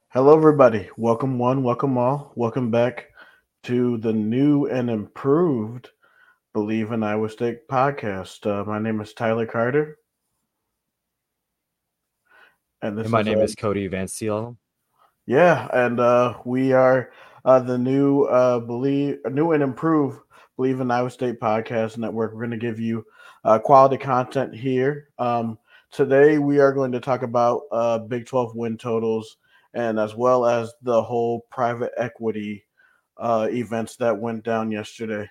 Hello, everybody. Welcome, one, welcome all. Welcome back to the new and improved Believe in Iowa State podcast. My name is Tyler Carter, and And this my is name is Cody Van Seal. we are the new new and improved Believe in Iowa State podcast network. We're going to give you quality content here. Today, we are going to talk about Big 12 win totals and as well as the whole private equity events that went down yesterday.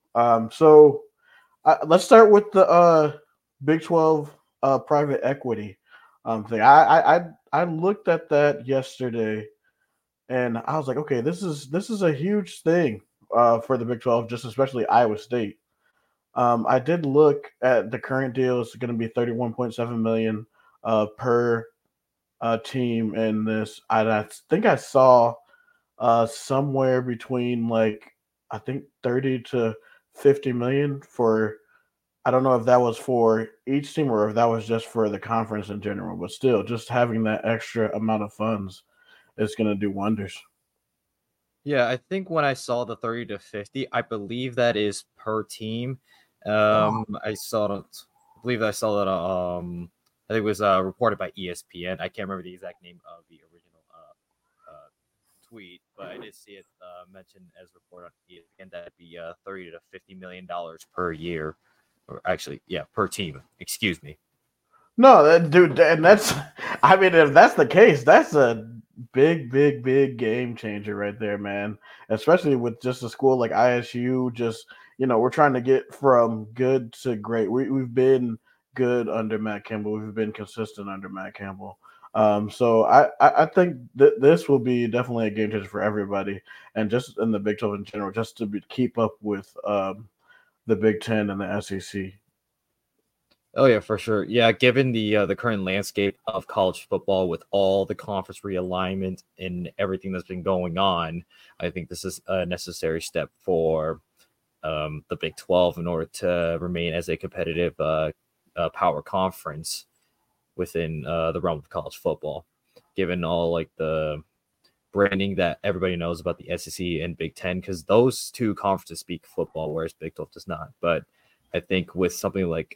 Let's start with the Big 12 private equity thing. I looked at that yesterday and I was like, okay, this is a huge thing for the Big 12, just especially Iowa State. I did look at the current deal; it's going to be 31.7 million per team in this. I think I saw somewhere between like I think 30 to 50 million for. I don't know if that was for each team or if that was just for the conference in general, but still, just having that extra amount of funds is going to do wonders. Yeah, I think when I saw the 30 to 50, I believe that is per team. Oh, I saw it, I believe I saw that I think it was reported by ESPN. I can't remember the exact name of the original tweet, but I did see it mentioned as reported on ESPN that it'd be 30 to 50 million dollars per year, or actually, yeah, per team. Excuse me. no, that dude, and that's, I mean, if that's the case, that's a big game changer right there, man. Especially with just a school like ISU, just, we're trying to get from good to great. We've been good under Matt Campbell, we've been consistent under Matt Campbell. So I think this will be definitely a game changer for everybody, and just in the Big 12 in general, just to keep up with the Big Ten and the SEC. Oh yeah, for sure. Yeah, given the current landscape of college football with all the conference realignment and everything that's been going on, I think this is a necessary step for the Big 12 in order to remain as a competitive power conference within the realm of college football. Given all like the branding that everybody knows about the SEC and Big Ten, because those two conferences speak football, whereas Big 12 does not. But I think with something like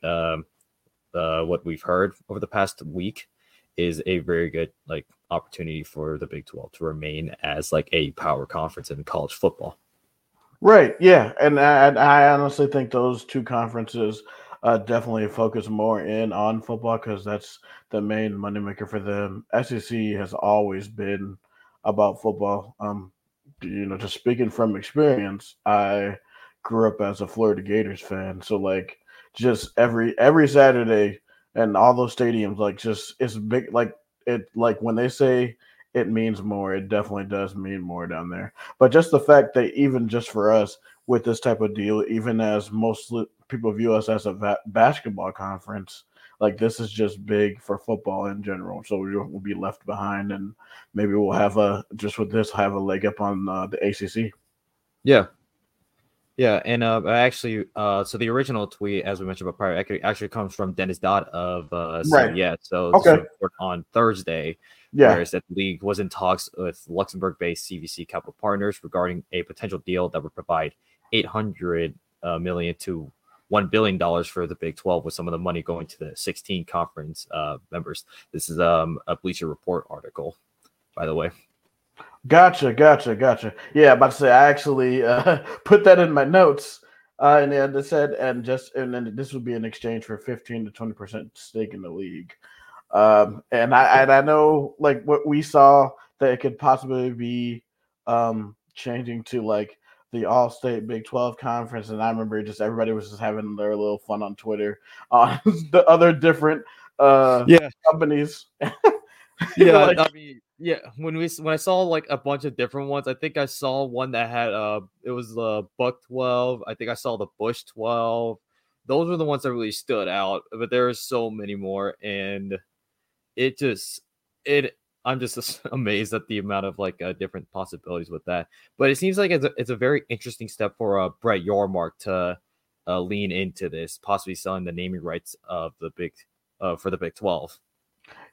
what we've heard over the past week is a very good like opportunity for the Big 12 to remain as like a power conference in college football. Right. Yeah, and I honestly think those two conferences definitely focus more in on football because that's the main moneymaker for them. SEC has always been about football. Just speaking from experience, I grew up as a Florida Gators fan, so like just every Saturday and all those stadiums, like just it's big. Like when they say it means more, it definitely does mean more down there. But just the fact that even just for us with this type of deal, even as most people view us as a basketball conference, like this is just big for football in general. So we will be left behind, and maybe we'll have a just with this have a leg up on the ACC. Yeah. Yeah, and I actually, so the original tweet, as we mentioned about private equity, actually comes from Dennis Dodd of Right. CBS. So this Okay. was reported on Thursday, where Yeah. it said the league was in talks with Luxembourg-based CVC Capital Partners regarding a potential deal that would provide 800 million to $1 billion for the Big 12, with some of the money going to the 16 conference members. This is a Bleacher Report article, by the way. Gotcha. Yeah, about to say I actually put that in my notes, and then it said, and then this would be in exchange for 15 to 20% stake in the league. And I know like what we saw that it could possibly be changing to like the All State Big 12 conference, and I remember just everybody was just having their little fun on Twitter on the other different Yeah, companies. yeah, Like I mean, yeah. When I saw like a bunch of different ones, I think I saw one that had it was the Buck 12. I think I saw the Bush 12. Those were the ones that really stood out. But there are so many more, and it just it. I'm just amazed at the amount of like different possibilities with that. But it seems like it's a very interesting step for Brett Yormark to lean into this, possibly selling the naming rights of the big for the Big 12.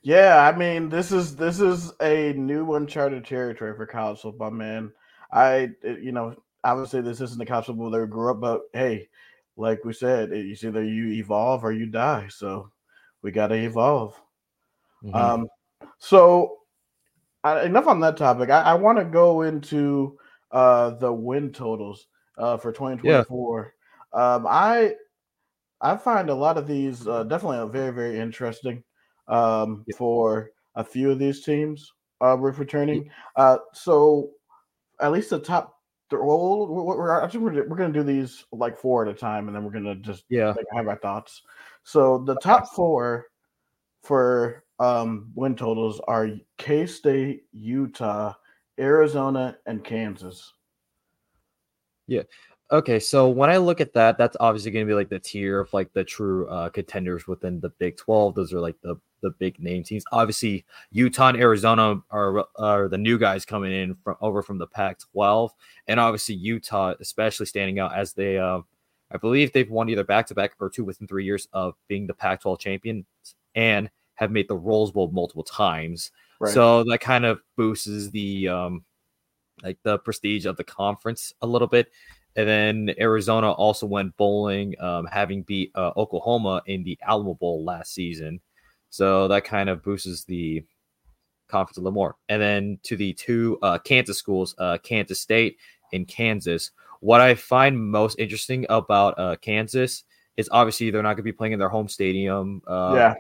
Yeah, I mean, this is a new uncharted territory for college football, man. Obviously, this isn't the college football that we grew up, but hey, like we said, it's either you evolve or you die. So we got to evolve. Hmm. Um, so enough on that topic. I want to go into the win totals for Yeah. 2024. Um, I I find a lot of these definitely very, very interesting Yeah. for a few of these teams with Yeah. returning. So at least the top. Well, we're going to do these like four at a time, and then we're going to just Yeah. like have our thoughts. So the top four for win totals are K State, Utah, Arizona, and Kansas. Yeah. Okay, so when I look at that, that's obviously going to be like the tier of like the true contenders within the Big 12. Those are like the big name teams. Obviously, Utah and Arizona are the new guys coming in from the Pac-12, and obviously Utah, especially standing out as they, I believe they've won either back-to-back or two within 3 years of being the Pac-12 champions, and have made the Rose Bowl multiple times. Right. So that kind of boosts the like the prestige of the conference a little bit. And then Arizona also went bowling, having beat Oklahoma in the Alamo Bowl last season. So that kind of boosts the conference a little more. And then to the two Kansas schools, Kansas State and Kansas. What I find most interesting about Kansas is obviously they're not going to be playing in their home stadium. Yeah.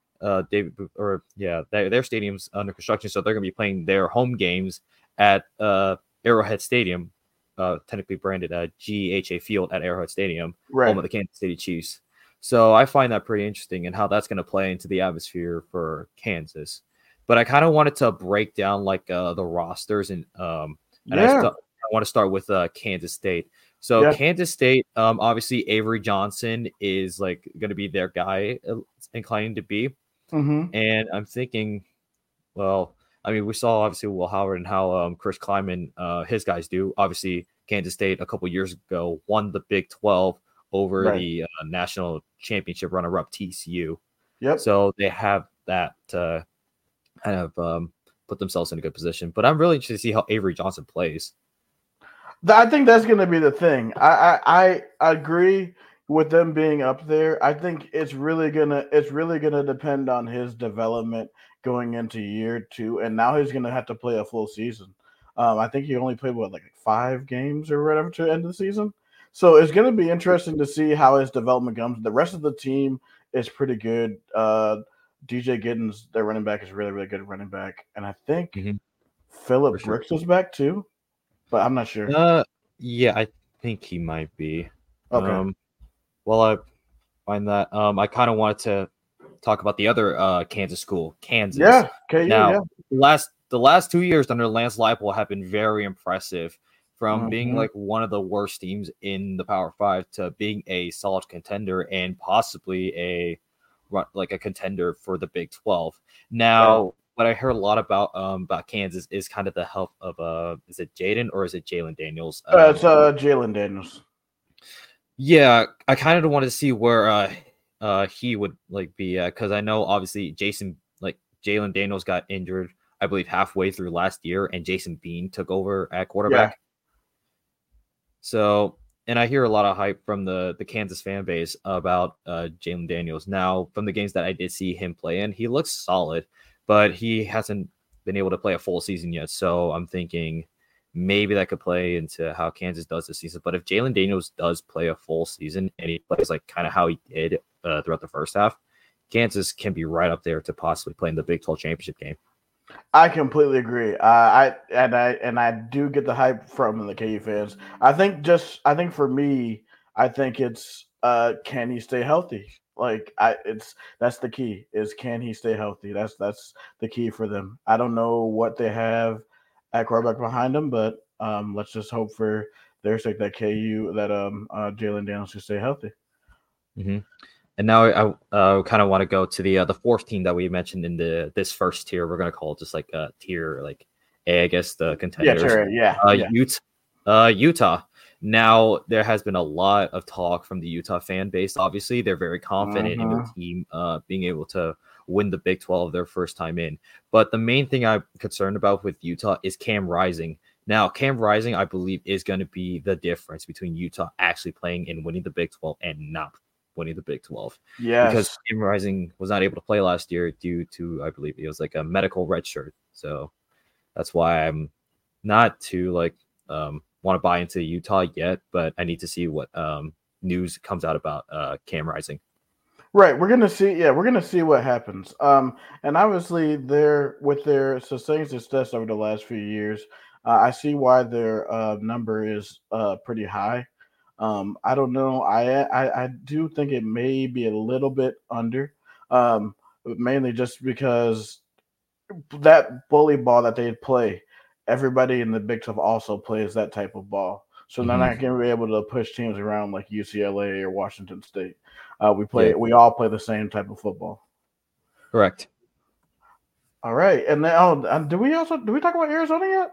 Their stadium's under construction, so they're going to be playing their home games at Arrowhead Stadium, technically branded GHA Field at Arrowhead Stadium, home Right. of the Kansas City Chiefs. So I find that pretty interesting and how that's going to play into the atmosphere for Kansas. But I kind of wanted to break down like the rosters and Yeah. I want to start with Kansas State. So Yeah. Kansas State, obviously Avery Johnson is like going to be their guy, inclining to be. Mm-hmm. And I'm thinking, well, I mean, we saw obviously Will Howard and how Chris Kleiman, his guys do. Obviously, Kansas State a couple years ago won the Big 12 over Right. the national championship runner-up TCU. Yep. So they have that kind of put themselves in a good position. But I'm really interested to see how Avery Johnson plays. I think that's going to be the thing. I agree with them being up there. I think it's really gonna depend on his development going into year two, and now he's going to have to play a full season. I think he only played like 5 games or whatever to end the season. So it's going to be interesting to see how his development comes. The rest of the team is pretty good. DJ Giddens, their running back, is really really good running back, and I think Mm-hmm, for Philip sure. Brooks is back too, but I'm not sure. Uh, yeah, I think he might be. Okay. Well, I find that I kind of wanted to talk about the other Kansas school, Kansas. Yeah. KU. Now, Yeah. the last 2 years under Lance Leipold have been very impressive. From being Hmm. like one of the worst teams in the Power Five to being a solid contender and possibly like a contender for the Big 12. Right. Now, what I heard a lot about Kansas is kind of the help of is it Jaden or is it Jalen Daniels? It's Jalen Daniels. Yeah, I kind of wanted to see where he would like be because I know obviously Jalen Daniels got injured, I believe halfway through last year, and Jason Bean took over at Yeah. quarterback. So, and I hear a lot of hype from the Kansas fan base about Jalen Daniels. Now, from the games that I did see him play in, he looks solid, but he hasn't been able to play a full season yet. So I'm thinking maybe that could play into how Kansas does this season. But if Jalen Daniels does play a full season and he plays like kind of how he did throughout the first half, Kansas can be right up there to possibly play in the Big 12 championship game. I completely agree. I do get the hype from the KU fans. I think for me, I think it's can he stay healthy? That's the key is can he stay healthy? That's the key for them. I don't know what they have at quarterback behind them, but let's just hope for their sake that Jalen Daniels should stay healthy. Mm-hmm. And now I kind of want to go to the fourth team that we mentioned in this first tier. We're going to call it just like a tier, like A, I guess the Yeah, contenders. sure, yeah, yeah. Utah. Now there has been a lot of talk from the Utah fan base. Obviously, they're very confident in their team being able to win the Big 12 their first time in. But the main thing I'm concerned about with Utah is Cam Rising. Now, Cam Rising, I believe, is going to be the difference between Utah actually playing and winning the Big 12 and not winning the Big 12. Because Yes. Cam Rising was not able to play last year due to, I believe, it was like a medical red shirt. So that's why I'm not too want to buy into Utah yet, but I need to see what news comes out about Cam Rising. Right, we're gonna see. Yeah, we're gonna see what happens. And obviously, they're with their sustained success over the last few years. I see why their number is pretty high. I don't know. I do think it may be a little bit under, mainly just because that bully ball that they play, everybody in the Big 12 also plays that type of ball. So they're not going to be able to push teams around like UCLA or Washington State. We all play the same type of football. Correct. All right, and then do we talk about Arizona yet?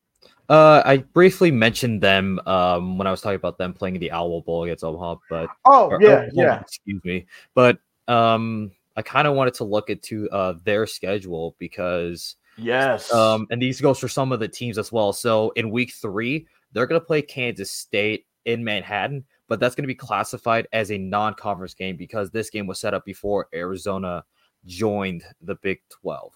I briefly mentioned them when I was talking about them playing the Owl Bowl against Omaha, but excuse me. But I kind of wanted to look into their schedule because and these goes for some of the teams as well. So in week 3, they're going to play Kansas State in Manhattan, but that's going to be classified as a non-conference game because this game was set up before Arizona joined the Big 12.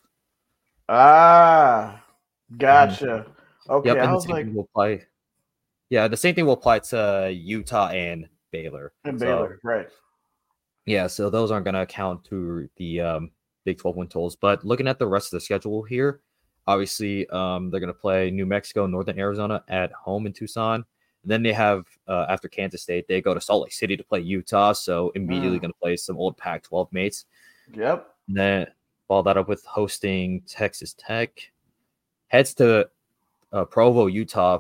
Ah, gotcha. Okay, yep, and the same thing will apply. Yeah, the same thing will apply to Utah and Baylor. Baylor, right? Yeah, so those aren't going to account to the Big 12 win totals. But looking at the rest of the schedule here, obviously they're going to play New Mexico, Northern Arizona at home in Tucson. And then they have, after Kansas State, they go to Salt Lake City to play Utah. So immediately going to play some old Pac-12 mates. Yep. And then follow that up with hosting Texas Tech. Heads to Provo, Utah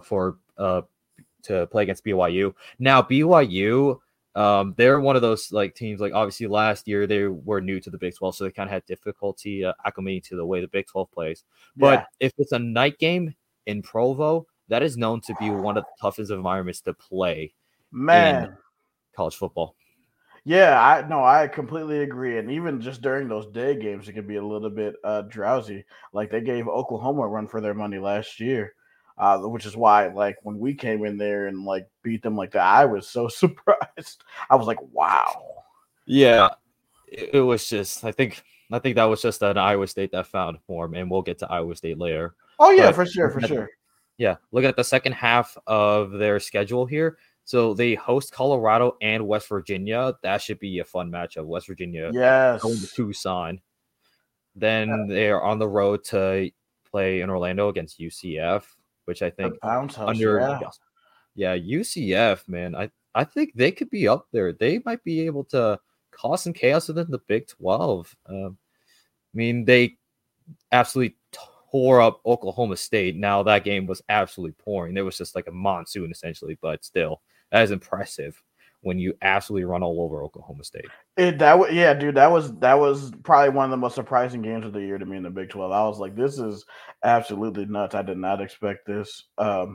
to play against BYU. Now, BYU, they're one of those teams. Obviously, last year they were new to the Big 12, so they kind of had difficulty acclimating to the way the Big 12 plays. But if it's a night game in Provo, that is known to be one of the toughest environments to play in college football. Yeah, I completely agree. And even just during those day games, it can be a little bit drowsy. Like they gave Oklahoma a run for their money last year, which is why when we came in there and beat them like that, I was so surprised. I was like, wow. Yeah, it was just I think that was just an Iowa State that found form, and we'll get to Iowa State later. Oh yeah, for sure. Yeah, look at the second half of their schedule here. So they host Colorado and West Virginia. That should be a fun matchup. West Virginia going to Tucson. Then they are on the road to play in Orlando against UCF, which I think UCF, man. I think they could be up there. They might be able to cause some chaos within the Big 12. I mean, they absolutely tore up Oklahoma State. Now that game was absolutely pouring. There was just like a monsoon essentially, but still, that is impressive when you absolutely run all over Oklahoma State. That was probably one of the most surprising games of the year to me in the Big 12. I was like, this is absolutely nuts. I did not expect this.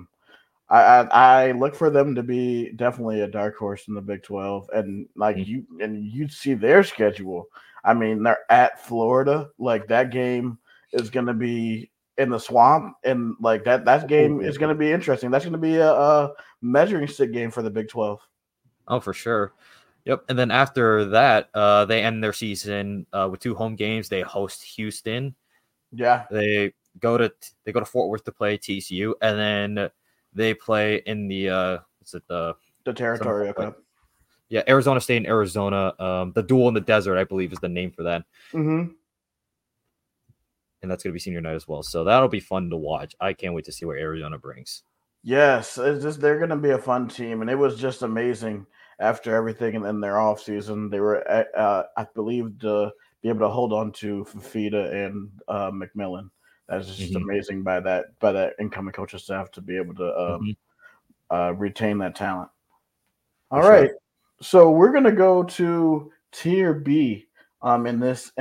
I look for them to be definitely a dark horse in the Big 12, and you see their schedule. I mean, they're at Florida. Like that game is going to be in the swamp, and that game is going to be interesting. That's going to be a measuring stick game for the Big 12. Oh, for sure. Yep. And then after that, they end their season with 2 home games. They host Houston. Yeah. They go to Fort Worth to play TCU, and then they play in the Territorial Cup. Yeah, Arizona State and Arizona. The Duel in the Desert, I believe, is the name for that. Mm-hmm. And that's going to be senior night as well. So that'll be fun to watch. I can't wait to see where Arizona brings. Yes, they're going to be a fun team, and it was just amazing after everything in their off season. They were, I believe, to be able to hold on to Fifita and McMillan. That's just amazing by that incoming coaching staff to be able to retain that talent. All right, so we're going to go to Tier B in this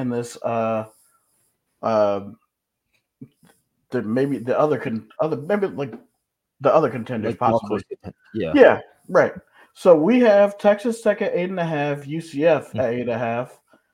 maybe the other contenders possibly. Yeah, right. So we have Texas Tech at 8.5, UCF at 8.5,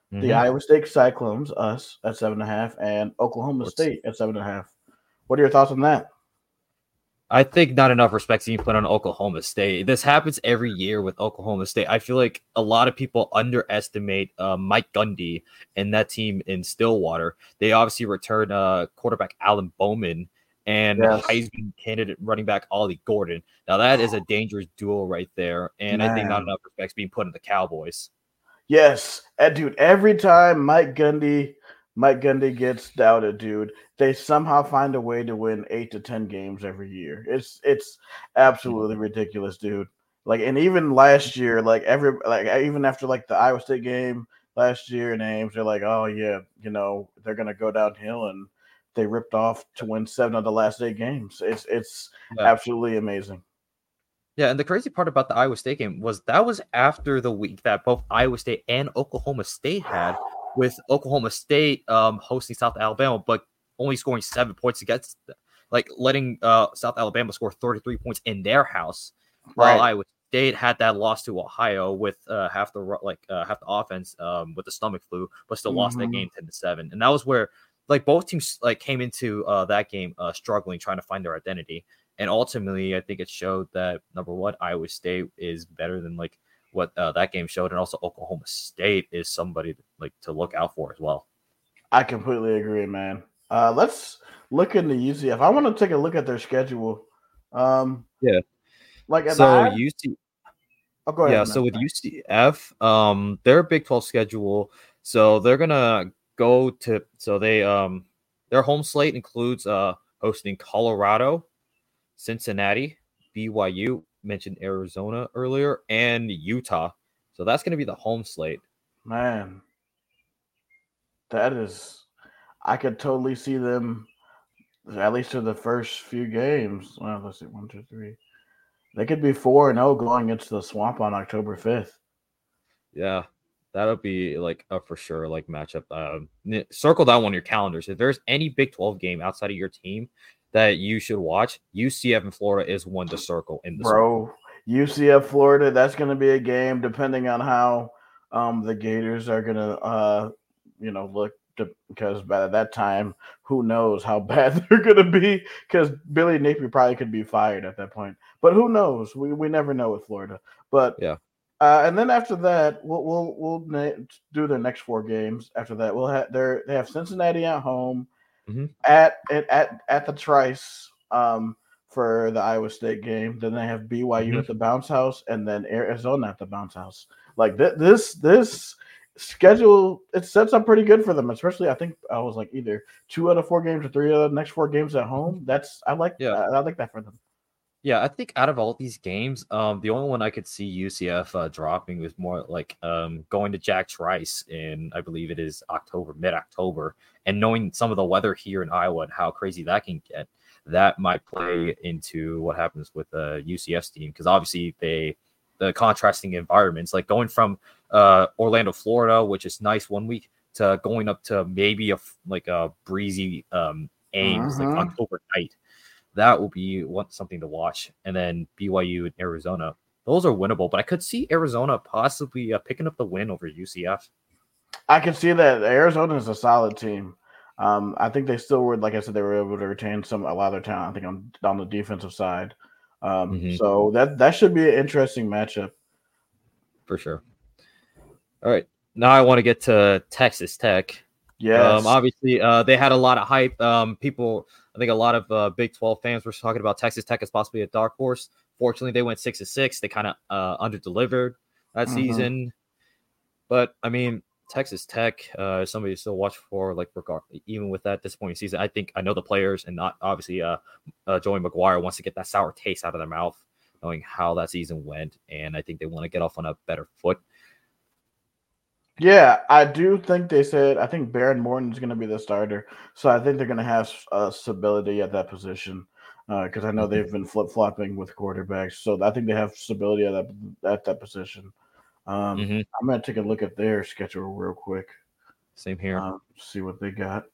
the Mm-hmm. Iowa State Cyclones, us at 7.5, and Oklahoma State at 7.5. What are your thoughts on that? I think not enough respect's being put on Oklahoma State. This happens every year with Oklahoma State. I feel like a lot of people underestimate Mike Gundy and that team in Stillwater. They obviously returned quarterback Alan Bowman and Yes, Heisman candidate running back Ollie Gordon. Now that is a dangerous duo right there, and I think not man. enough respect's being put on the Cowboys. Yes, and dude, every time Mike Gundy gets doubted, dude, they somehow find a way to win 8 to 10 games every year. It's absolutely ridiculous, dude. Like, and even last year, even after like the Iowa State game last year in Ames, they're like, oh yeah, they're gonna go downhill, and they ripped off to win 7 of the last 8 games. It's Yeah. absolutely amazing. Yeah, and the crazy part about the Iowa State game was that was after the week that both Iowa State and Oklahoma State had, with Oklahoma State hosting South Alabama, but only scoring 7 points against them, like letting South Alabama score 33 points in their house, while Right. Iowa State had that loss to Ohio with half the offense with the stomach flu, but still lost that Hmm. game 10-7, and that was where like both teams like came into that game struggling, trying to find their identity. And ultimately, I think it showed that number one, Iowa State is better than like what that game showed, and also Oklahoma State is somebody to look out for as well. I completely agree, man. Let's look into UCF. I want to take a look at their schedule. Um, Yeah. like at the So I UC, oh, go ahead, yeah. man. So with UCF, their Big 12 schedule, so they're gonna go to so they their home slate includes hosting Colorado, Cincinnati, BYU, mentioned Arizona earlier, and Utah. So that's gonna be the home slate. Man, that is. I could totally see them at least to the first few games. Well, let's see, 1, 2, 3. They could be 4-0 going into the swamp on October 5th. Yeah, that'll be like a for sure like matchup. Circle that one on your calendars. If there's any Big 12 game outside of your team that you should watch, UCF in Florida is one to circle in the swamp. Bro, UCF Florida, that's going to be a game depending on how the Gators are going to look because by that time, who knows how bad they're going to be, because Billy Napier probably could be fired at that point. But who knows? We never know with Florida. But Yeah. and then after that, do the next 4 games. After that, they have Cincinnati at home, Mm-hmm. at the Trice for the Iowa State game. Then they have BYU Mm-hmm. at the Bounce House, and then Arizona at the Bounce House. Like this schedule, it sets up pretty good for them. Especially, I think I was like either 2 out of 4 games or 3 of the next 4 games at home. Yeah. I like that for them. Yeah, I think out of all these games, the only one I could see UCF dropping was more like going to Jack Trice in, I believe it is mid-October, and knowing some of the weather here in Iowa and how crazy that can get, that might play into what happens with UCF's team, because obviously the contrasting environments, like going from Orlando, Florida, which is nice one week, to going up to maybe a breezy Ames like Mm-hmm. October night. That will be something to watch. And then BYU and Arizona, those are winnable, but I could see Arizona possibly picking up the win over UCF. I can see that Arizona is a solid team. I think they still were, like I said, they were able to retain a lot of their talent. I think on the defensive side. Mm-hmm. So that should be an interesting matchup. For sure. All right. Now I want to get to Texas Tech. Yes. Obviously, they had a lot of hype. I think a lot of Big 12 fans were talking about Texas Tech as possibly a dark horse. Fortunately, they went 6-6. They kind of under-delivered that Mm-hmm. season. But I mean, Texas Tech, somebody to still watch for, like even with that disappointing season. I know the players, and not obviously Joey McGuire wants to get that sour taste out of their mouth, knowing how that season went, and I think they want to get off on a better foot. Yeah, I do think they said. I think Baron Morton is going to be the starter, so I think they're going to have stability at that position because I know Mhm. they've been flip flopping with quarterbacks. So I think they have stability at that position. Mm-hmm. I'm going to take a look at their schedule real quick. Same here. See what they got.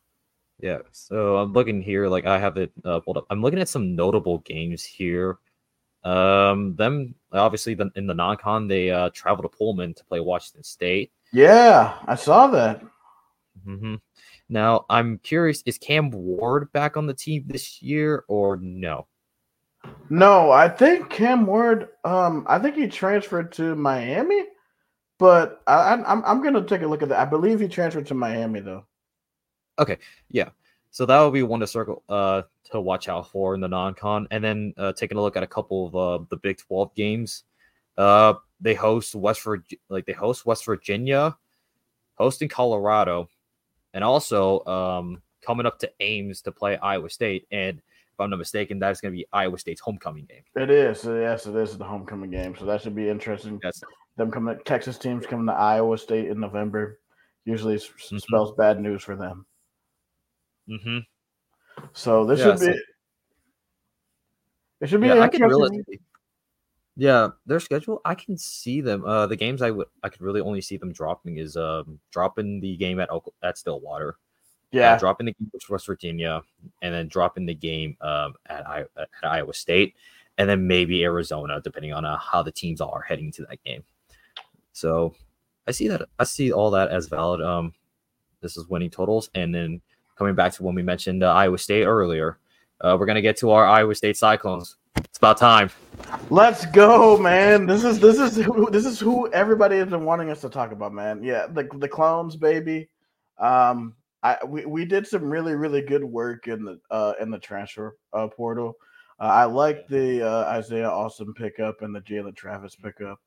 Yeah, so I'm looking here, like I have it pulled up. I'm looking at some notable games here. Them obviously in the non-con they travel to Pullman to play Washington State. Yeah, I saw that. Mm-hmm. Now I'm curious: is Cam Ward back on the team this year or no? No, I think Cam Ward. I think he transferred to Miami, but I'm gonna take a look at that. I believe he transferred to Miami though. Okay, yeah. So that will be one to circle to watch out for in the non-con, and then taking a look at a couple of the Big 12 games. They host West Virginia, hosting Colorado, and also coming up to Ames to play Iowa State. And if I'm not mistaken, that is going to be Iowa State's homecoming game. It is. Yes, it is the homecoming game. So that should be interesting. That's Them coming, Texas teams coming to Iowa State in November usually mm-hmm, spells bad news for them. mm-hmm. So this Yeah, should be. so It should be yeah, I could interesting. realistically, yeah, their schedule. I can see them. The games I could really only see them dropping is dropping the game at Stillwater, Yeah, dropping the game with West Virginia, and then dropping the game at Iowa State, and then maybe Arizona, depending on how the teams are heading into that game. So I see that. I see all that as valid. This is winning totals, and then coming back to when we mentioned Iowa State earlier, we're gonna get to our Iowa State Cyclones. It's about time. let's go, man. This is who everybody has been wanting us to talk about, man. Yeah, the clones, baby. We did some really good work in the transfer portal. I like the Isaiah Austin pickup and the Jalen Travis pickup.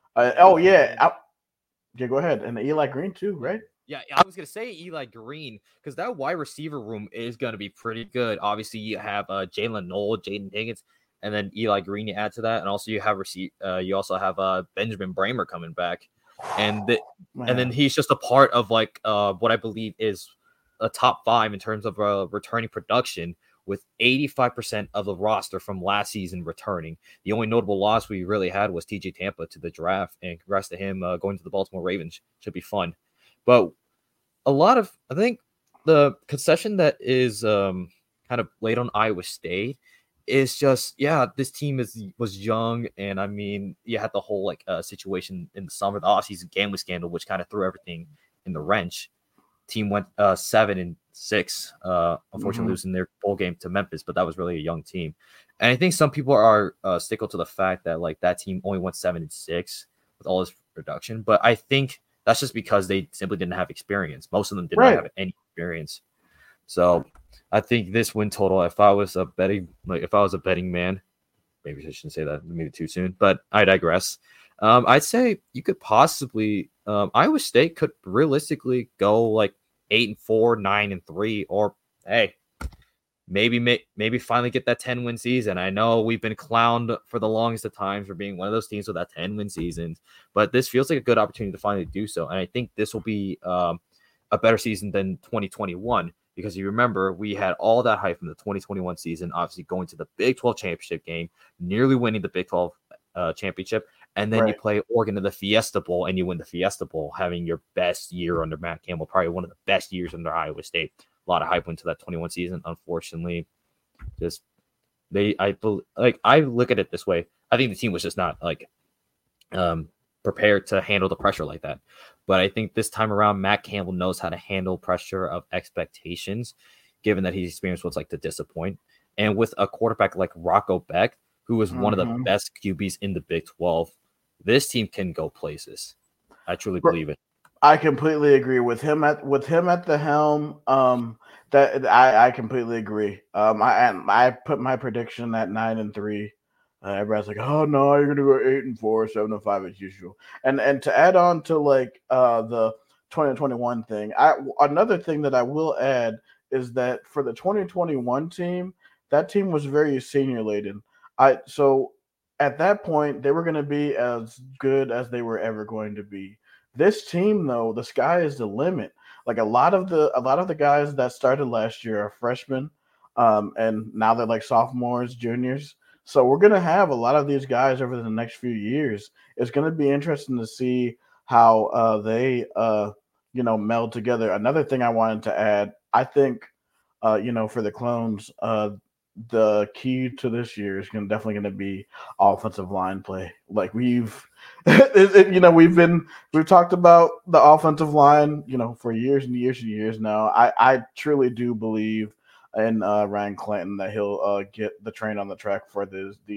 Yeah, go ahead, and the Eli Green too, right? Yeah, I was gonna say Eli Green because that wide receiver room is gonna be pretty good. Obviously, you have Jalen Noel, Jaden Higgins, and then Eli Green. You add to that, and also you also have Benjamin Bramer coming back, and then he's just a part of what I believe is a top 5 in terms of returning production. With 85% of the roster from last season returning, the only notable loss we really had was TJ Tampa to the draft, and congrats to him going to the Baltimore Ravens. Should be fun. But I think the concession that is kind of laid on Iowa State is just, yeah, this team was young, and I mean, you had the whole situation in the summer, the offseason gambling scandal, which kind of threw everything in the wrench. Team went 7-6, unfortunately losing their bowl game to Memphis, but that was really a young team. And I think some people are stickle to the fact that that team only went 7-6 with all this production, but I think that's just because they simply didn't have experience. Most of them did not have any experience. So I think this win total, if I was a betting man, maybe I shouldn't say that, maybe too soon, but I digress. I'd say you could possibly Iowa State could realistically go 8-4, 9-3, or hey, maybe finally get that 10-win season. I know we've been clowned for the longest of times for being one of those teams with that 10-win seasons, but this feels like a good opportunity to finally do so. And I think this will be a better season than 2021 because you remember we had all that hype from the 2021 season, obviously going to the Big 12 championship game, nearly winning the Big 12 championship. And then you play Oregon in the Fiesta Bowl and you win the Fiesta Bowl, having your best year under Matt Campbell, probably one of the best years under Iowa State. A lot of hype went to that 21 season. Unfortunately, I look at it this way. I think the team was just not prepared to handle the pressure like that. But I think this time around, Matt Campbell knows how to handle pressure of expectations, given that he's experienced what's like to disappoint. And with a quarterback like Rocco Beck, who is one of the best QBs in the Big 12, this team can go places. I truly believe it. I completely agree with him at the helm. That I completely agree. I put my prediction at 9-3. Everybody's like, "Oh no, you're gonna go 8-4, 7-5 as usual." And to add on to the 2021 thing, another thing that I will add is that for the 2021 team, that team was very senior laden. So at that point they were going to be as good as they were ever going to be. This team, though, the sky is the limit. Like a lot of the guys that started last year are freshmen, and now they're like sophomores, juniors. So we're gonna have a lot of these guys over the next few years. It's gonna be interesting to see how they meld together. Another thing I wanted to add, I think, for the clones, the key to this year is definitely going to be offensive line play. Like we've we've talked about the offensive line, for years and years and years now. I truly do believe in Ryan Clanton that he'll get the train on the track for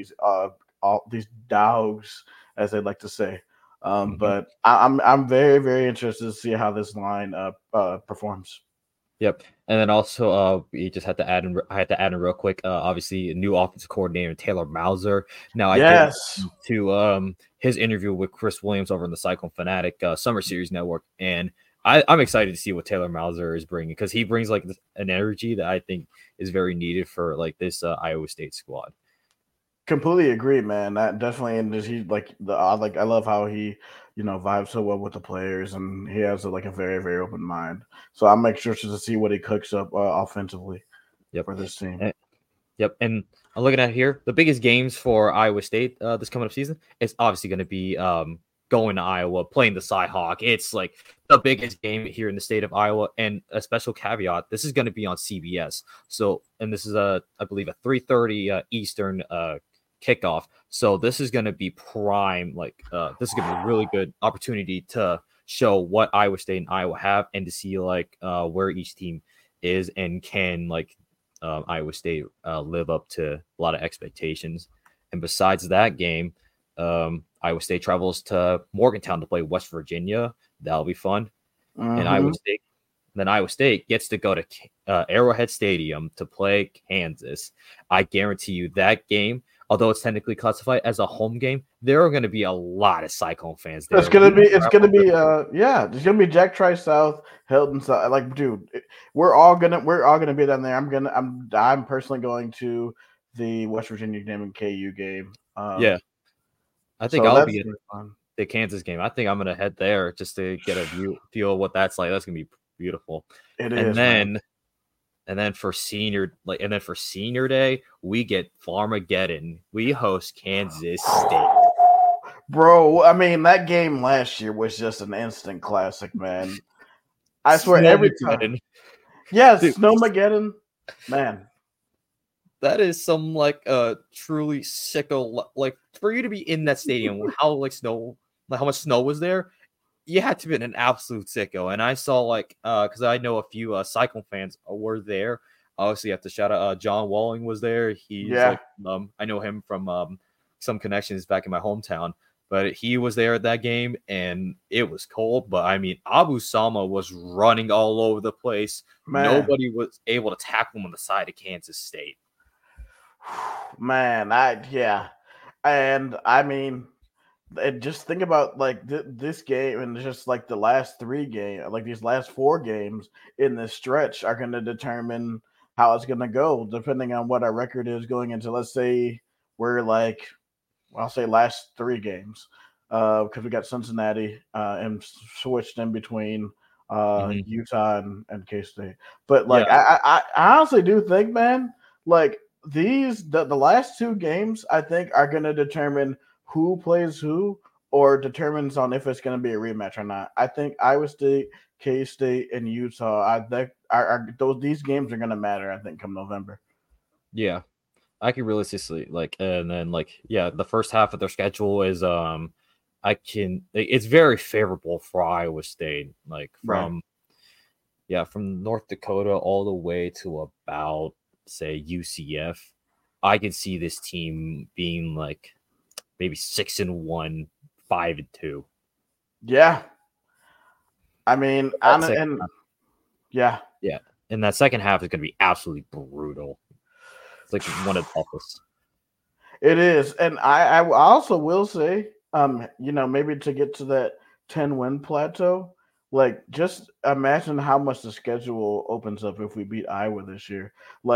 these dogs, as they like to say. But I'm very, very interested to see how this line performs. Yep. And then also, we just had to add in. I had to add in real quick. Obviously, a new offensive coordinator, Taylor Mauser. Now, I did listen to his interview with Chris Williams over in the Cyclone Fanatic Summer Series Network, and I'm excited to see what Taylor Mauser is bringing, because he brings like an energy that I think is very needed for like this Iowa State squad. Completely agree, man. That definitely, and he I love how he vibes so well with the players, and he has a very, very open mind. So I'm sure to see what he cooks up offensively for this team. Yep, and I'm looking at here the biggest games for Iowa State this coming up season. It's obviously going to be going to Iowa, playing the Cyhawk. It's like the biggest game here in the state of Iowa, and a special caveat: this is going to be on CBS. So, and this is I believe a 3:30 Eastern kickoff. So this is going to be prime. This is going to be a really good opportunity to show what Iowa State and Iowa have, and to see where each team is, and can Iowa State live up to a lot of expectations. And besides that game, Iowa State travels to Morgantown to play West Virginia. That'll be fun. And Iowa State gets to go to Arrowhead Stadium to play Kansas. I guarantee you that game, although it's technically classified as a home game, there are going to be a lot of Cyclone fans there. It's going to be Jack Trice South, Hilton South. Dude, we're all gonna be down there. I'm personally going to the West Virginia game and KU game. I think I'll be in the Kansas game. I think I'm gonna head there just to get a feel of what that's like. That's gonna be beautiful. And then for senior day, we get Farmageddon. We host Kansas State. Bro, I mean, that game last year was just an instant classic, man. I swear, every time. Yes, Snowmageddon, man. That is some truly sicko. For you to be in that stadium, how much snow was there? You had to be an absolute sicko. And I saw because I know a few Cyclone fans were there. Obviously, you have to shout out John Walling was there. I know him from some connections back in my hometown, but he was there at that game, and it was cold. But I mean, Abu Sama was running all over the place. Man. Nobody was able to tackle him on the side of Kansas State. Man, and I mean. And just think about this game, and just the last 3 games, these last 4 games in this stretch are going to determine how it's going to go, depending on what our record is going into. Let's say we're I'll say last 3 games, because we got Cincinnati and switched in between Utah and K-State. But I honestly do think, man, the last 2 games I think are going to determine who plays who, or determines on if it's going to be a rematch or not. I think Iowa State, K-State, and Utah, these games are going to matter, I think, come November. Yeah, I can realistically and then the first half of their schedule is it's very favorable for Iowa State, from North Dakota all the way to about say UCF. I could see this team being maybe 6-1, 5-2. Yeah. I mean, and that second half is going to be absolutely brutal. It's one of the toughest. It is, and I also will say, maybe to get to that 10-win plateau, just imagine how much the schedule opens up if we beat Iowa this year.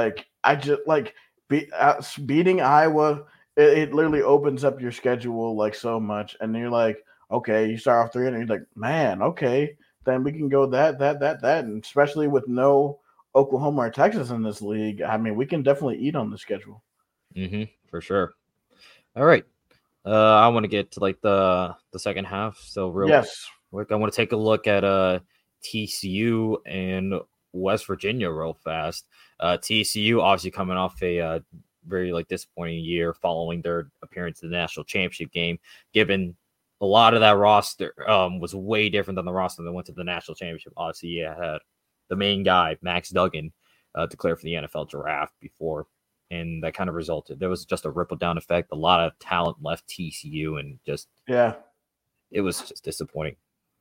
Beating Iowa. It literally opens up your schedule so much, and you're okay, you start off 3, and you're man, okay, then we can go that, and especially with no Oklahoma or Texas in this league, I mean, we can definitely eat on the schedule. For sure. All right, I want to get to the second half. So quick, I want to take a look at TCU and West Virginia real fast. TCU obviously coming off a very disappointing year following their appearance in the national championship game, given a lot of that roster was way different than the roster that went to the national championship. Obviously, you had the main guy, Max Duggan, declared for the NFL draft before, and that kind of resulted. There was just a ripple down effect. A lot of talent left TCU, and it was just disappointing.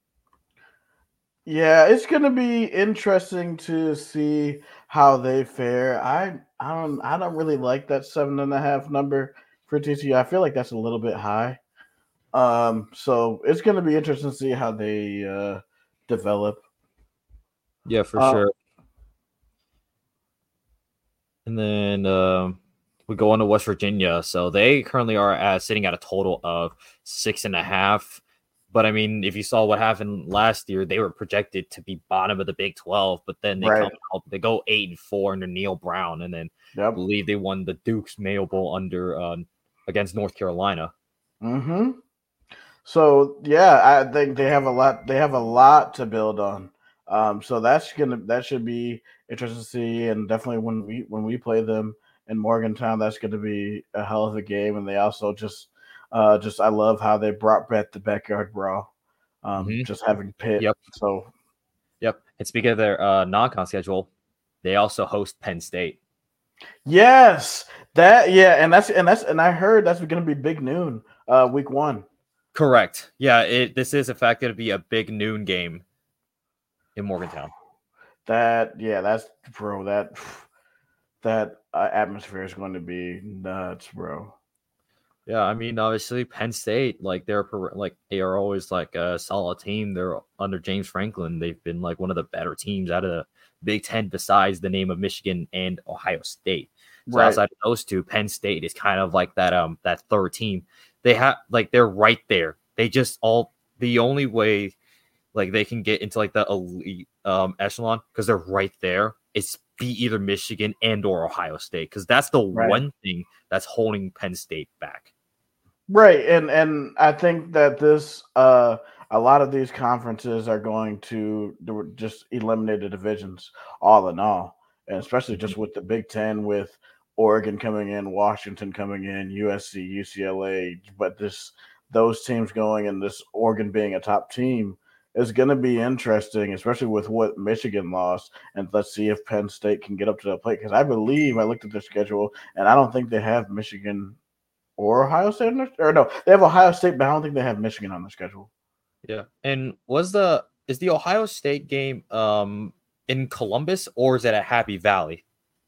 Yeah, it's gonna be interesting to see how they fare. I don't really like that 7.5 number for TCU. I feel like that's a little bit high. So it's gonna be interesting to see how they develop. Yeah, for sure. And then we go on to West Virginia. So they currently are sitting at a total of 6.5. But I mean, if you saw what happened last year, they were projected to be bottom of the Big 12, but then they come out, they go 8-4 under Neil Brown, and then I believe they won the Duke's Mayo Bowl against North Carolina. Mm-hmm. So yeah, I think they have a lot. They have a lot to build on. So that should be interesting to see, and definitely when we play them in Morgantown, that's going to be a hell of a game. And they also just I love how they brought back the backyard brawl, just having Pitt. Yep. So, yep. And speaking of their non-con schedule, they also host Penn State. Yes, and I heard that's going to be big noon, week 1. Correct. Yeah, this is in fact going to be a big noon game in Morgantown. That atmosphere is going to be nuts, bro. Yeah, I mean, obviously Penn State, they are always a solid team. They're under James Franklin. They've been one of the better teams out of the Big Ten, besides the name of Michigan and Ohio State. So outside of those two, Penn State is kind of that third team. They have they're right there. They just the only way they can get into the elite echelon, because they're right there, is be either Michigan and or Ohio State, because that's the one thing that's holding Penn State back. Right, and I think that this a lot of these conferences are going to just eliminate the divisions all in all, and especially just with the Big Ten, with Oregon coming in, Washington coming in, USC, UCLA, but those teams going, and this Oregon being a top team is going to be interesting, especially with what Michigan lost. And let's see if Penn State can get up to the plate, because I believe I looked at their schedule, and I don't think they have Michigan or Ohio State or no, they have Ohio State, but I don't think they have Michigan on the schedule. Yeah, and is the Ohio State game in Columbus, or is it at Happy Valley?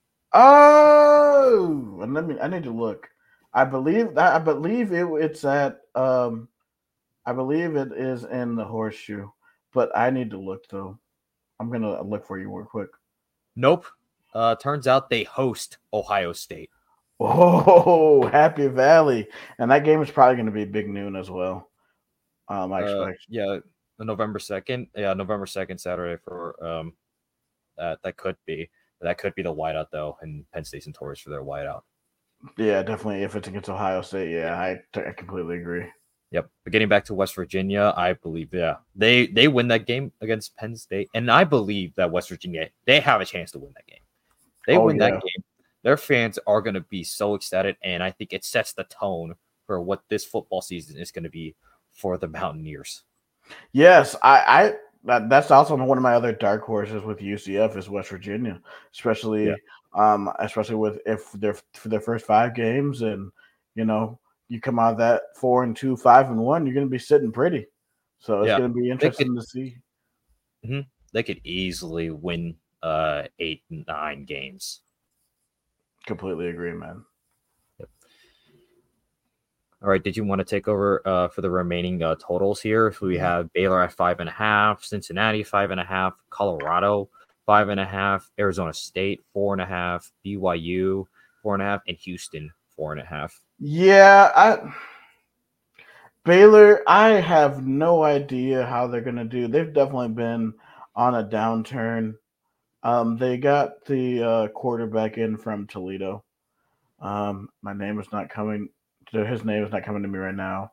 Oh, and I need to look. I believe it's at I believe it is in the Horseshoe, but I need to look though. I'm gonna look for you real quick. Nope. Turns out they host Ohio State. Oh, Happy Valley, and that game is probably going to be big noon as well. I expect. Yeah, November 2nd. Yeah, November 2nd, Saturday for that could be the whiteout though, and Penn State's notorious for their whiteout. Yeah, definitely. If it's against Ohio State, yeah, I completely agree. Yep. But getting back to West Virginia, I believe they win that game against Penn State, and I believe that West Virginia, they have a chance to win that game. They win that game, their fans are going to be so ecstatic, and I think it sets the tone for what this football season is going to be for the Mountaineers. Yes, that's also one of my other dark horses with UCF is West Virginia, especially with for their first 5 games, and you come out of that 4-2, 5-1, you're going to be sitting pretty. So it's going to be interesting to see. Mm-hmm. They could easily win 8-9 games. Completely agree, man. Yep. All right. Did you want to take over for the remaining totals here? So we have Baylor at 5.5, Cincinnati 5.5, Colorado 5.5, Arizona State 4.5, BYU 4.5, and Houston 4.5. Yeah, Baylor, I have no idea how they're going to do. They've definitely been on a downturn. They got the quarterback in from Toledo. My name is not coming. His name is not coming to me right now.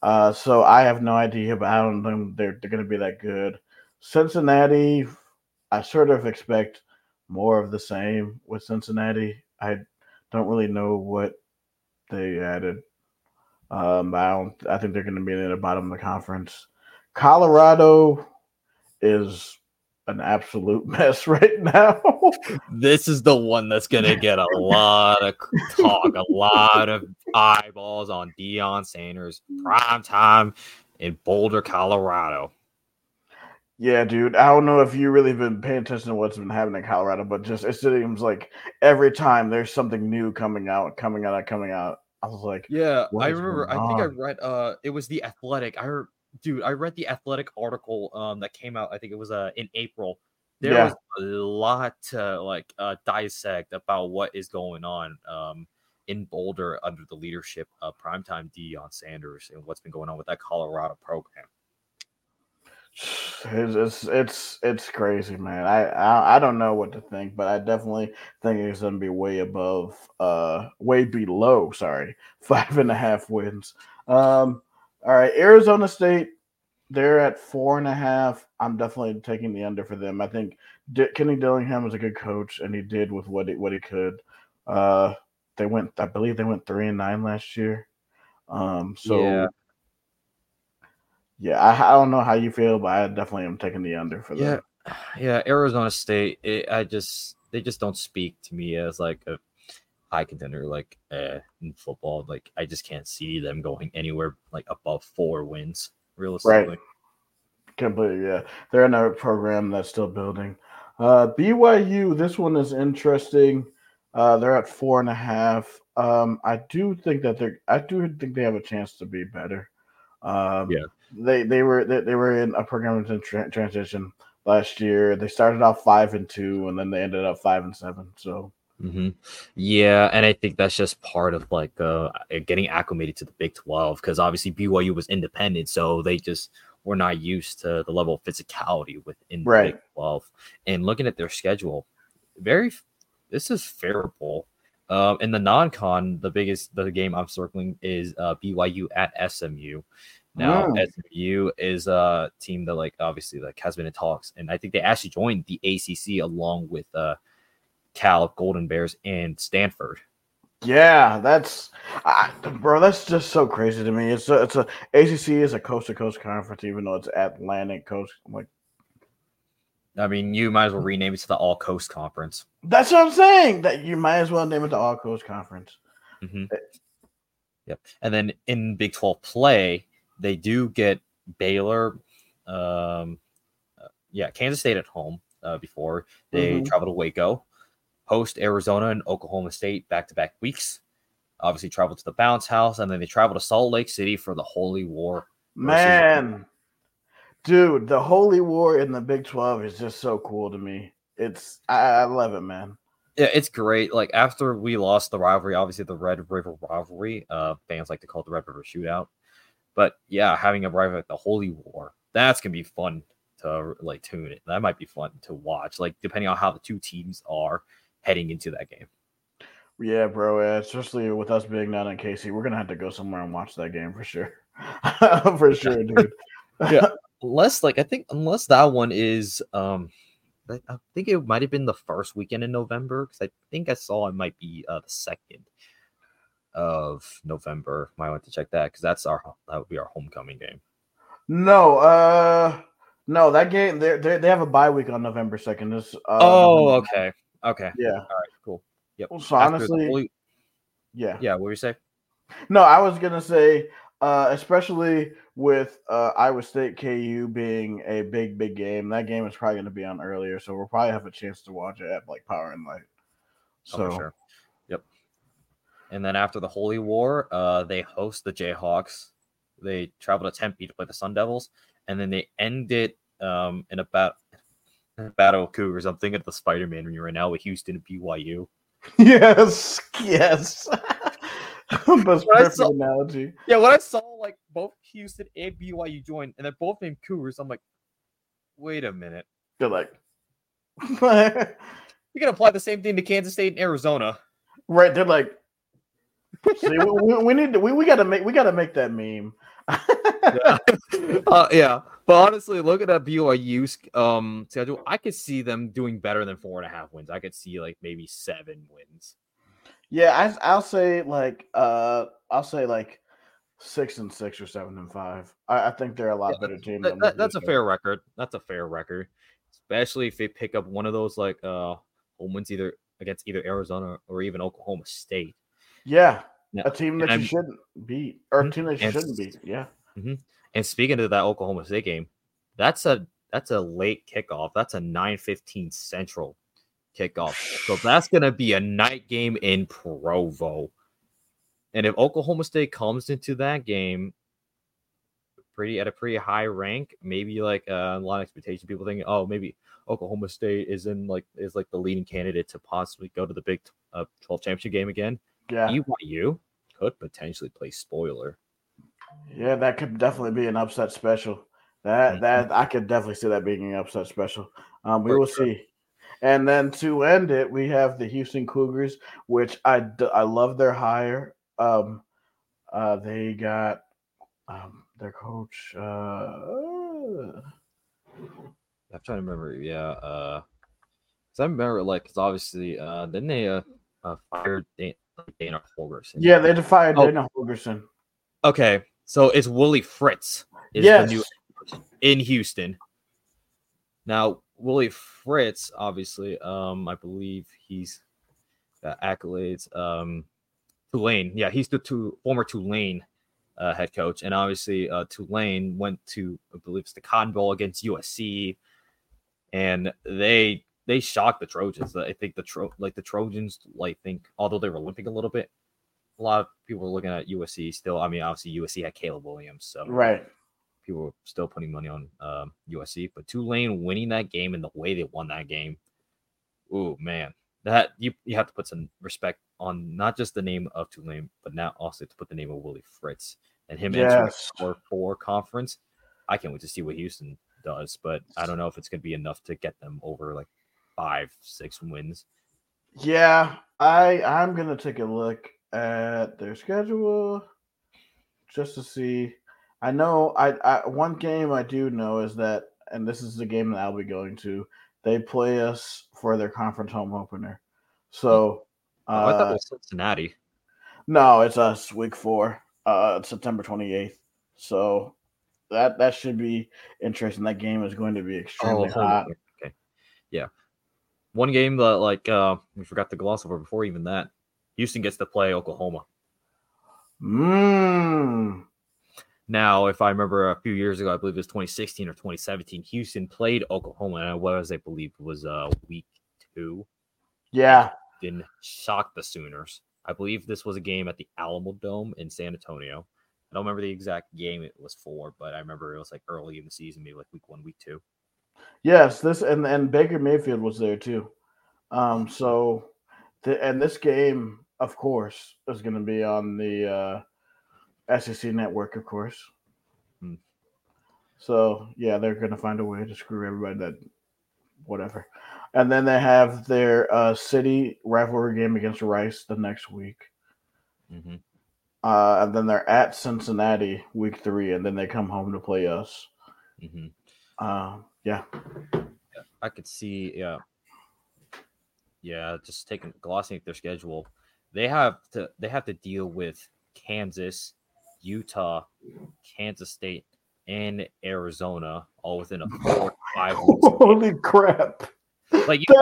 So I have no idea, but I don't think they're going to be that good. Cincinnati, I sort of expect more of the same with Cincinnati. I don't really know what they added. I think they're going to be in the bottom of the conference. Colorado is an absolute mess right now. This is the one that's going to get a lot of talk, a lot of eyeballs on Deion Sanders prime time in Boulder, Colorado. Yeah, dude. I don't know if you really been paying attention to what's been happening in Colorado, but just it seems like every time there's something new coming out. I was like, Yeah, what I is remember. going I think I on? read. It was the Athletic. I read the Athletic article. That came out. I think it was in April. There Yeah. was a lot to dissect about what is going on in Boulder under the leadership of primetime Deion Sanders and what's been going on with that Colorado program. It's crazy, man. I don't know what to think, but I definitely think it's gonna be way below, sorry, 5.5 wins. All right, Arizona State, they're at 4.5. I'm definitely taking the under for them. I think Kenny Dillingham is a good coach, and he did with what he could. Uh, I believe they went 3-9 last year. Yeah, So yeah, I don't know how you feel, but I definitely am taking the under for yeah, them. yeah. Arizona State. They just don't speak to me as like a high contender in football. Like I just can't see them going anywhere like above 4 wins Right. realistically. Completely, yeah. They're another program that's still building. BYU, this one is interesting. They're at 4.5. I do think they have a chance to be better. Um, Yeah. they were in a program in transition last year. They started off 5-2, and then they ended up 5-7. So Mm-hmm. Yeah, and I think that's just part of getting acclimated to the Big 12 because obviously BYU was independent, so they just were not used to the level of physicality within the right, Big 12. And looking at their schedule, very this is favorable. In the non-con, the game I'm circling is BYU at SMU. Now mm, SMU is a team that obviously has been in talks, and I think they actually joined the ACC along with Cal, Golden Bears, and Stanford. yeah, bro. That's just so crazy to me. It's a ACC is a coast to coast conference, even though it's Atlantic coast. I'm like, I mean, you might as well rename it to the All Coast Conference. that's what I'm saying. That you might as well name it the All Coast Conference. Mm-hmm. Yep. And then in Big 12 play, they do get Baylor, Kansas State at home before they travel to Waco, host Arizona and Oklahoma State back-to-back weeks. Obviously, travel to the Bounce House, and then they travel to Salt Lake City for the Holy War. Man, dude, the Holy War in the Big 12 is just so cool to me. I love it, man. Yeah, it's great. Like after we lost the rivalry, obviously the Red River rivalry, fans like to call it the Red River Shootout. But yeah, having a rivalry like the Holy War, that's gonna be fun to tune in. That might be fun to watch, depending on how the two teams are heading into that game. Yeah, bro. Especially with us being down in KC, we're gonna have to go somewhere and watch that game for sure. For sure, dude. Yeah, unless that one is I think it might have been the first weekend in November because I think I saw it might be the 2nd of November. Might want to check that because that would be our homecoming game. No, that game they have a bye week on November 2nd. Okay. Yeah. All right. Cool. Yep. So honestly, yeah. What were you say? No, I was gonna say, especially with Iowa State KU being a big game, that game is probably gonna be on earlier, so we'll probably have a chance to watch it at Power and Light. So for sure. Yep. And then after the Holy War, they host the Jayhawks. They travel to Tempe to play the Sun Devils, and then they end it in a battle of Cougars. I'm thinking of the Spider-Man when you're right now with Houston and BYU. yes. That's perfect analogy. Yeah, when I saw both Houston and BYU join, and they're both named Cougars, I'm like, wait a minute. They're like, you can apply the same thing to Kansas State and Arizona, right? They're like, see, we gotta make that meme. yeah. But honestly, looking at BYU's schedule, I could see them doing better than 4.5 wins. I could see like maybe 7 wins. Yeah, I'll say like 6-6 or 7-5. I think they're a Yeah, lot better team than what they that's a showed. fair record. That's a fair record, especially if they pick up one of those like home wins either against either Arizona or even Oklahoma State. Yeah, Yeah, a team and that you I'm shouldn't beat, or a mhm, team that you and shouldn't beat. Yeah. mhm. And speaking of that Oklahoma State game, that's a late kickoff. That's a 9:15 Central kickoff. So that's gonna be a night game in Provo. And if Oklahoma State comes into that game at a pretty high rank, maybe like a lot of expectation, people think, oh, maybe Oklahoma State is like the leading candidate to possibly go to the Big 12 championship game again. Yeah. BYU could potentially play spoiler. Yeah, that could definitely be an upset special. That I could definitely see that being an upset special. We For will sure. see. And then to end it, we have the Houston Cougars, which I love their hire. They got their coach. I'm trying to remember. Yeah, because I remember because obviously, then they fired Dana Holgerson. Yeah, they fired Oh, Dana Holgerson. okay. So it's Willie Fritz is the new Yes. in Houston. Now, Willie Fritz, obviously, I believe he's got accolades. Tulane, yeah, he's the former Tulane head coach, and obviously, Tulane went to, I believe, it's the Cotton Bowl against USC, and they shocked the Trojans. I think the Trojans, think although they were limping a little bit, a lot of people were looking at USC still. I mean, obviously USC had Caleb Williams, so Right. people were still putting money on USC. But Tulane winning that game and the way they won that game, ooh man, that you have to put some respect on not just the name of Tulane, but now also to put the name of Willie Fritz and him entering Yes. our 4 conference. I can't wait to see what Houston does, but I don't know if it's going to be enough to get them over like 5-6 wins. Yeah, I'm gonna take a look at their schedule just to see. I know I one game I do know is that, and this is the game that I'll be going to. They play us for their conference home opener. So Oh, I thought it was Cincinnati. no, it's us week 4, September 28th. So that should be interesting. That game is going to be Oh, extremely holy hot. okay. Yeah. One game that we forgot to gloss over before even that. Houston gets to play Oklahoma. Mmm. Now, if I remember a few years ago, I believe it was 2016 or 2017, Houston played Oklahoma, and I believe it was week 2. And Yeah. Houston shocked the Sooners. I believe this was a game at the Alamo Dome in San Antonio. I don't remember the exact game it was for, but I remember it was like early in the season, maybe like week 1, week 2. Yes, this and Baker Mayfield was there too. So and this game, of course, is going to be on the SEC network, of course. Hmm. So yeah, they're going to find a way to screw everybody that whatever. And then they have their city rivalry game against Rice the next week. Mm-hmm. And then they're at Cincinnati week 3, and then they come home to play us. Mm-hmm. Yeah. I could see, just glossing at their schedule. They have to deal with Kansas, Utah, Kansas State, and Arizona all within a 4 to 5 weeks. Holy crap! Like you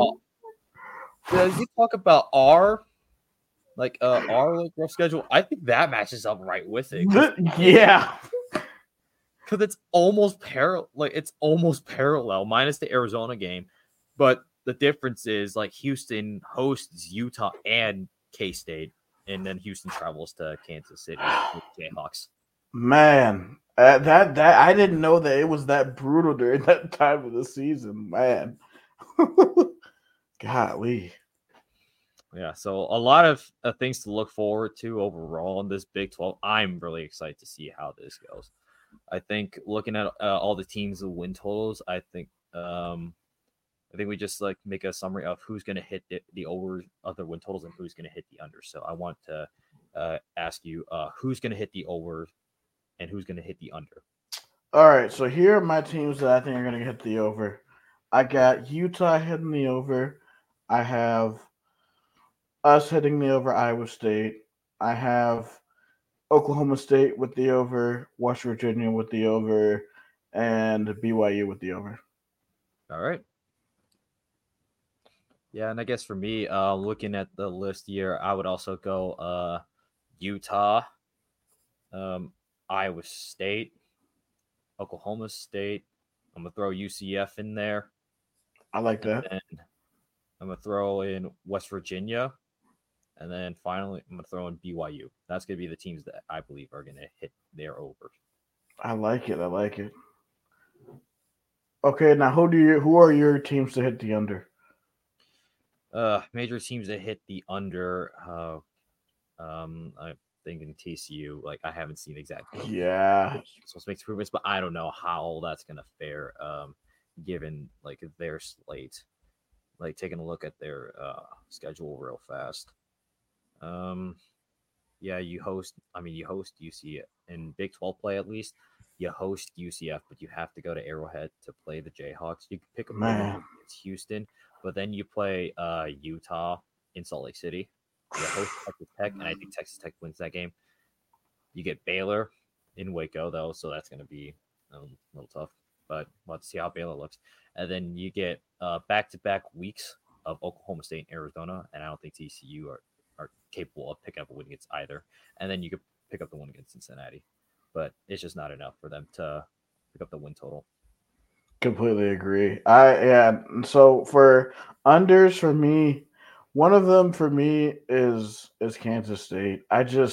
talk about our rough schedule. I think that matches up right with it. Yeah. Because it's almost parallel. Like it's almost parallel, minus the Arizona game. But the difference is like Houston hosts Utah and K-State, and then Houston travels to Kansas City with Jayhawks. Man, that I didn't know that it was that brutal during that time of the season, man. Golly. Yeah, so a lot of things to look forward to overall in this Big 12. I'm really excited to see how this goes. I think looking at all the teams' win totals, I think we just make a summary of who's going to hit the over of the win totals and who's going to hit the under. So I want to ask you who's going to hit the over and who's going to hit the under. All right, so here are my teams that I think are going to hit the over. I got Utah hitting the over. I have us hitting the over Iowa State. I have Oklahoma State with the over, West Virginia with the over, and BYU with the over. All right. Yeah, and I guess for me, looking at the list here, I would also go Utah, um, Iowa State, Oklahoma State. I'm gonna throw UCF in there, I like and that. then I'm gonna throw in West Virginia, and then finally I'm gonna throw in BYU. That's gonna be the teams that I believe are gonna hit their over. I like it. I like it. Okay, now who are your teams to hit the under? Major teams that hit the under. I'm thinking TCU. Like I haven't seen exactly Yeah, supposed to make improvements, but I don't know how that's gonna fare. Given like their slate, like taking a look at their schedule real fast. Um, yeah, you host UC in Big 12 play at least. You host UCF, but you have to go to Arrowhead to play the Jayhawks. You can pick up the win man. against Houston, but then you play Utah in Salt Lake City. You host Texas Tech, and I think Texas Tech wins that game. You get Baylor in Waco though, so that's going to be a little tough. But we'll have to see how Baylor looks. And then you get back-to-back weeks of Oklahoma State and Arizona, and I don't think TCU are capable of picking up a win against either. And then you could pick up the one against Cincinnati, but it's just not enough for them to pick up the win total. Completely agree. So for unders for me, one of them for me is Kansas State.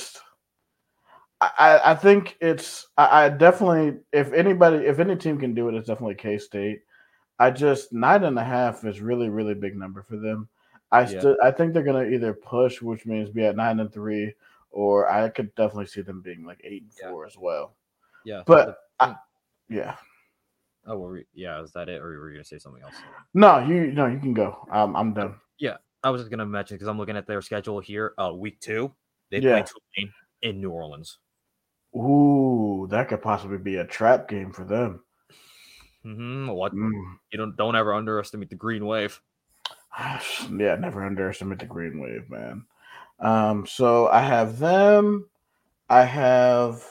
I think I definitely if any team can do it, it's definitely K State. I just 9.5 is really big number for them. Yeah, I think they're gonna either push, which means be at 9-3, or I could definitely see them being like 8 and yeah, 4 as well. yeah. The But thing. yeah, Oh, yeah. Is that it, or were you gonna say something else? no, you can go. I'm Oh, done. yeah, I was just gonna mention because I'm looking at their schedule here. Week 2, they play Yeah. Tulane in New Orleans. Ooh, that could possibly be a trap game for them. What Mm. you don't ever underestimate the Green Wave. Yeah, never underestimate the Green Wave, man. So I have them. I have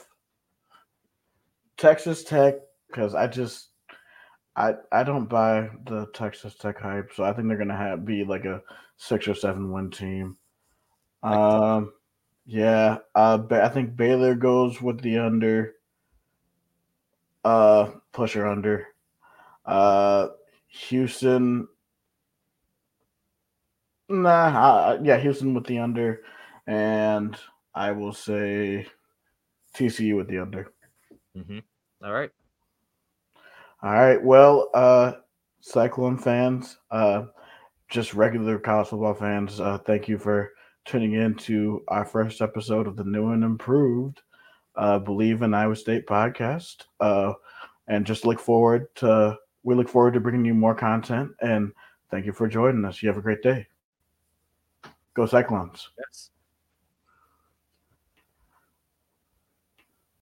Texas Tech because I don't buy the Texas Tech hype, so I think they're gonna be like a 6 or 7 win team. I can see. Um, yeah, I think Baylor goes with the under. Push or under. Uh, Houston. Nah, yeah, Houston with the under, and I will say TCU with the under. Mm-hmm. All right. All right, well, Cyclone fans, just regular college football fans, thank you for tuning in to our first episode of the new and improved Believe in Iowa State podcast. And just we look forward to bringing you more content. And thank you for joining us. You have a great day. Go Cyclones. Yes.